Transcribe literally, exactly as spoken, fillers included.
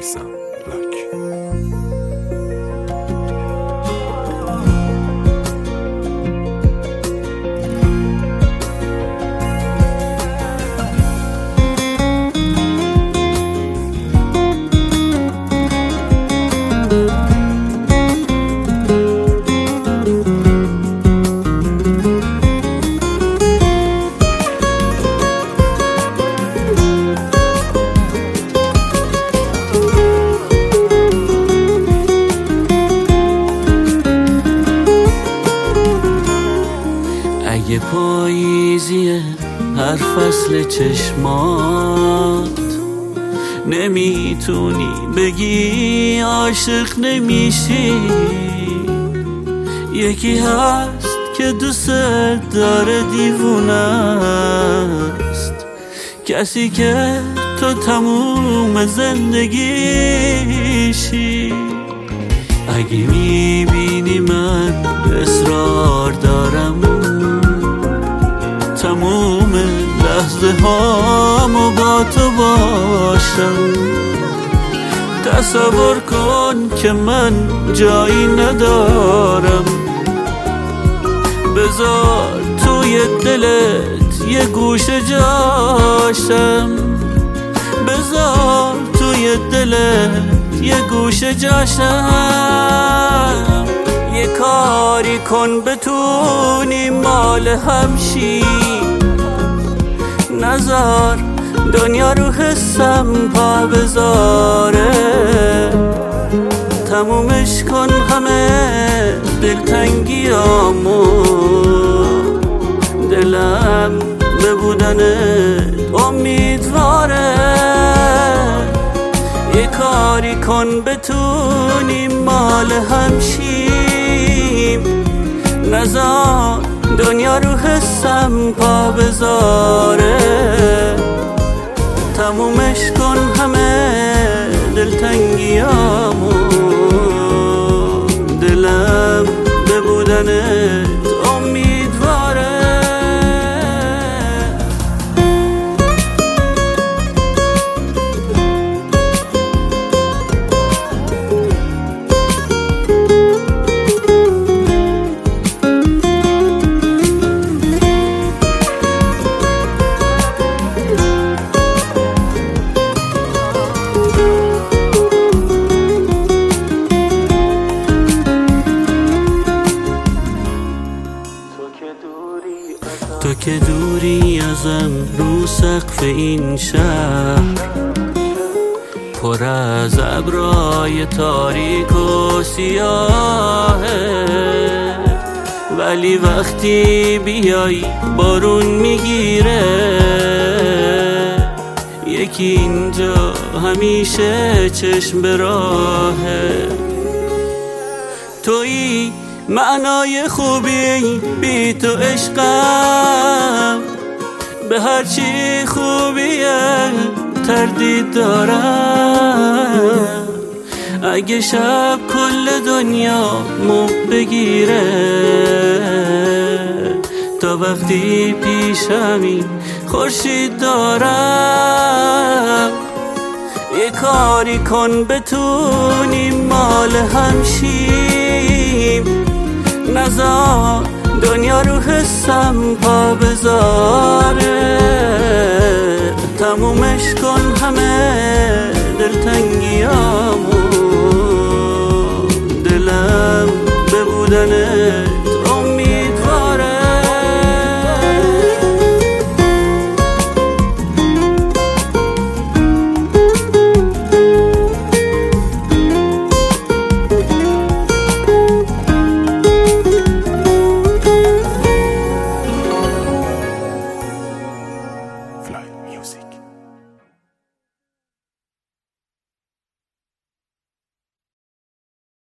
میثم لاک. اگه پاییزیه هر فصل چشمات، نمیتونی بگی عاشق نمیشی. یکی هست که دوست داره دیوونه است، کسی که تو تموم زندگیشی. اگه میبینی من اصرار دارم تموم لحظه هامو با تو باشم، تصور کن که من جایی ندارم. بذار توی دلت یه گوشه جاشم، بذار توی دلت یه گوشه جاشم. یه کاری کن بتونی مال همشی، نذار دنیا رو حسم پا بذاره. تمومش کن همه دلتنگیامو، دلم به بودنت امیدواره. یه کاری کن بتونی مال همشیم، نذار دنیا رو حسم پا بذاره. تمومش کن همه دلتنگیامو، دلم به بودنت امیدواره. تو که دوری ازم رو سقف این شهر، پر از ابرای تاریک و سیاهه. ولی وقتی بیای بارون میگیره، یکی اینجا همیشه چشم به راهه. تویی معنای خوبی، بی تو عشقم، به هرچی خوبیه تردید دارم. اگه شب کل دنیا مو بگیره، تا وقتی پیشمی خورشید دارم. یه کاری کن بتونی مال همشیم، نذار دنیا رو حسم پا بذاره. تمومش کن همه دلتنگیامو، دلم به بودنت